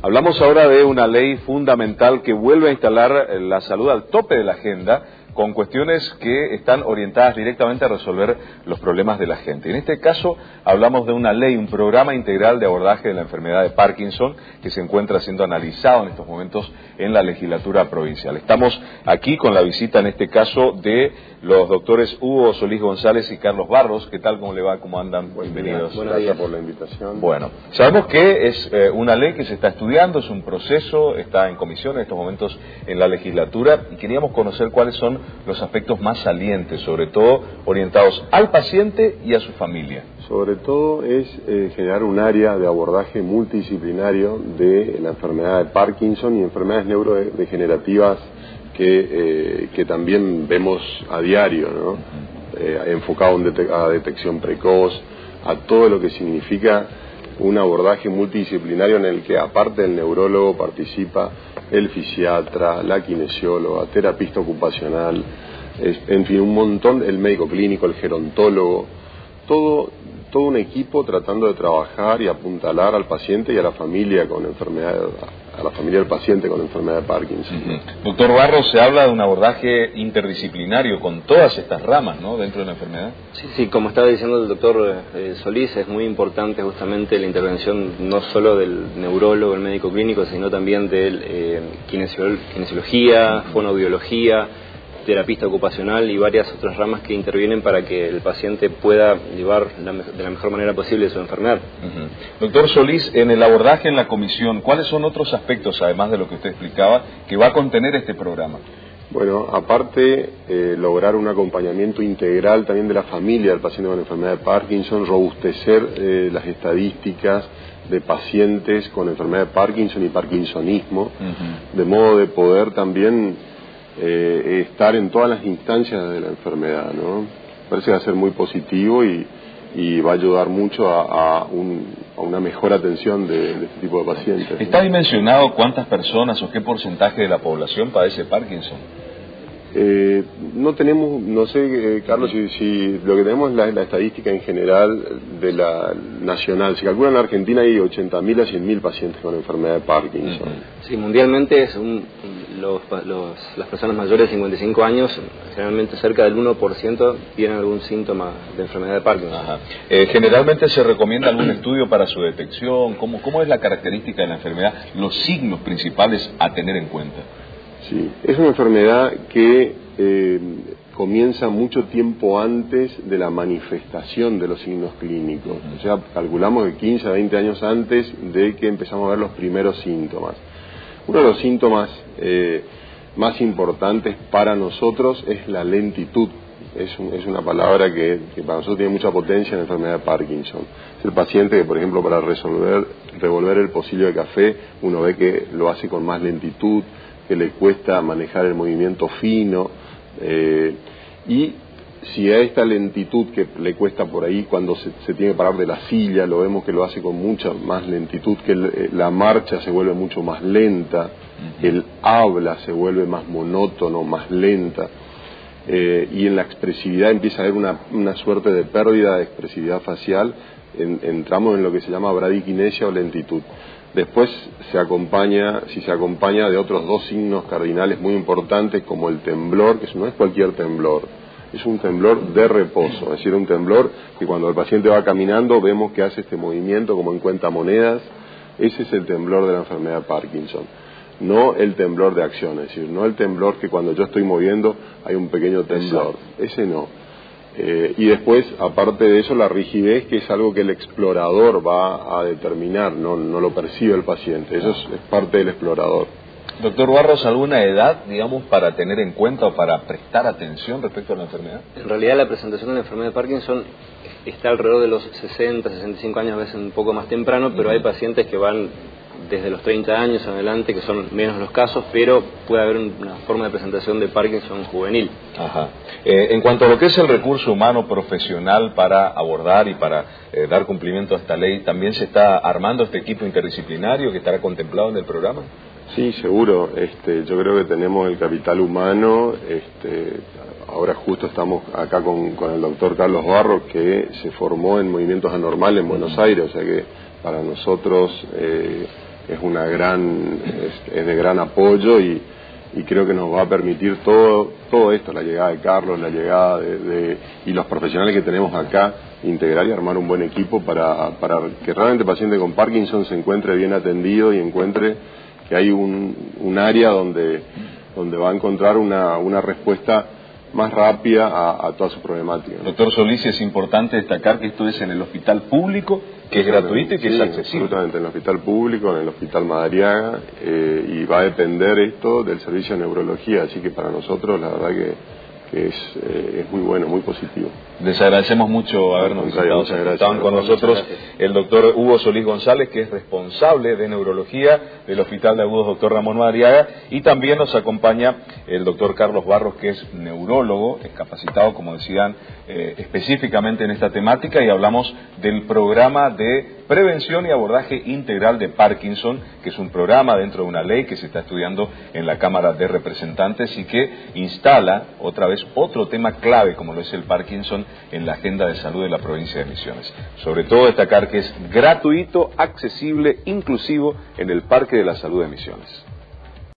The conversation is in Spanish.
Hablamos ahora de una ley fundamental que vuelve a instalar la salud al tope de la agenda, con cuestiones que están orientadas directamente a resolver los problemas de la gente. En este caso hablamos de una ley, un programa integral de abordaje de la enfermedad de Parkinson que se encuentra siendo analizado en estos momentos en la legislatura provincial. Estamos aquí con la visita en este caso de los doctores Hugo Solís González y Carlos Barros. ¿Qué tal? ¿Cómo le va? ¿Cómo andan? Bienvenidos. Gracias por la invitación. Bueno, sabemos que es una ley que se está estudiando, es un proceso, está en comisión en estos momentos en la legislatura y queríamos conocer cuáles son los aspectos más salientes, sobre todo orientados al paciente y a su familia. Sobre todo es generar un área de abordaje multidisciplinario de la enfermedad de Parkinson y enfermedades neurodegenerativas que también vemos a diario, ¿no? Enfocado a detección precoz, a todo lo que significa un abordaje multidisciplinario en el que aparte del neurólogo participa el fisiatra, la kinesióloga, terapista ocupacional, en fin, un montón, el médico clínico, el gerontólogo, todo un equipo tratando de trabajar y apuntalar al paciente y a la familia con enfermedad, a la familia del paciente con enfermedad de Parkinson. Doctor Barros, se habla de un abordaje interdisciplinario con todas estas ramas, ¿no?, dentro de la enfermedad. Sí, como estaba diciendo el doctor Solís, es muy importante justamente la intervención no solo del neurólogo, el médico clínico, sino también de kinesiología, fonoaudiología, terapista ocupacional y varias otras ramas que intervienen para que el paciente pueda llevar de la mejor manera posible su enfermedad. Doctor Solís, en el abordaje en la comisión, ¿cuáles son otros aspectos, además de lo que usted explicaba, que va a contener este programa? Bueno, aparte, lograr un acompañamiento integral también de la familia del paciente con enfermedad de Parkinson, robustecer las estadísticas de pacientes con enfermedad de Parkinson y parkinsonismo, de modo de poder también estar en todas las instancias de la enfermedad, ¿no? Parece que va a ser muy positivo y va a ayudar mucho a una mejor atención de este tipo de pacientes. ¿Está dimensionado cuántas personas o qué porcentaje de la población padece Parkinson? No tenemos, no sé, Carlos, si lo que tenemos es la estadística en general de la nacional. Se calcula en la Argentina hay 80.000 a 100.000 pacientes con enfermedad de Parkinson. Sí, mundialmente las personas mayores de 55 años, generalmente cerca del 1% tienen algún síntoma de enfermedad de Parkinson. Generalmente se recomienda algún estudio para su detección. ¿Cómo es la característica de la enfermedad? Los signos principales a tener en cuenta. Sí, es una enfermedad que comienza mucho tiempo antes de la manifestación de los signos clínicos. O sea, calculamos de 15 a 20 años antes de que empezamos a ver los primeros síntomas. Uno de los síntomas más importantes para nosotros es la lentitud. Es una palabra que para nosotros tiene mucha potencia en la enfermedad de Parkinson. Es el paciente que, por ejemplo, para revolver el pocillo de café, uno ve que lo hace con más lentitud, que le cuesta manejar el movimiento fino, y si a esta lentitud que le cuesta por ahí cuando se tiene que parar de la silla, lo vemos que lo hace con mucha más lentitud, que la marcha se vuelve mucho más lenta, el habla se vuelve más monótono, más lenta, y en la expresividad empieza a haber una suerte de pérdida de expresividad facial, entramos en lo que se llama bradiquinesia o lentitud. Después si se acompaña de otros dos signos cardinales muy importantes, como el temblor, que no es cualquier temblor, es un temblor de reposo, es decir, un temblor que cuando el paciente va caminando vemos que hace este movimiento como en cuentamonedas. Ese es el temblor de la enfermedad de Parkinson, no el temblor de acción, es decir, no el temblor que cuando yo estoy moviendo hay un pequeño temblor, ese no. Y después, aparte de eso, la rigidez, que es algo que el explorador va a determinar, no lo percibe el paciente, eso es parte del explorador. Doctor Barros, ¿alguna edad, digamos, para tener en cuenta o para prestar atención respecto a la enfermedad? En realidad la presentación de la enfermedad de Parkinson está alrededor de los 60, 65 años, a veces un poco más temprano, pero hay pacientes que van desde los 30 años en adelante, que son menos los casos, pero puede haber una forma de presentación de Parkinson juvenil. En cuanto a lo que es el recurso humano profesional para abordar y para dar cumplimiento a esta ley, ¿también se está armando este equipo interdisciplinario que estará contemplado en el programa? Sí, seguro. Yo creo que tenemos el capital humano. Ahora justo estamos acá con el doctor Carlos Barros, que se formó en movimientos anormales en Buenos Aires, o sea que para nosotros es de gran apoyo y creo que nos va a permitir todo esto, la llegada de Carlos, la llegada y los profesionales que tenemos acá, integrar y armar un buen equipo para que realmente el paciente con Parkinson se encuentre bien atendido y encuentre que hay un área donde va a encontrar una respuesta más rápida a toda su problemática, ¿no? Doctor Solís, es importante destacar que esto es en el hospital público, que es gratuito y que es accesible. Absolutamente, en el hospital público, en el hospital Madariaga, y va a depender esto del servicio de neurología, así que para nosotros la verdad que es muy bueno, muy positivo. Les agradecemos mucho habernos visitado. Estaban con nosotros el doctor Hugo Solís González, que es responsable de neurología del Hospital de Agudos Dr. Ramón Madariaga, y también nos acompaña el doctor Carlos Barros, que es neurólogo, es capacitado, como decían, específicamente en esta temática, y hablamos del programa de prevención y abordaje integral de Parkinson, que es un programa dentro de una ley que se está estudiando en la Cámara de Representantes y que instala otra vez otro tema clave como lo es el Parkinson en la agenda de salud de la provincia de Misiones. Sobre todo destacar que es gratuito, accesible, inclusivo en el Parque de la Salud de Misiones.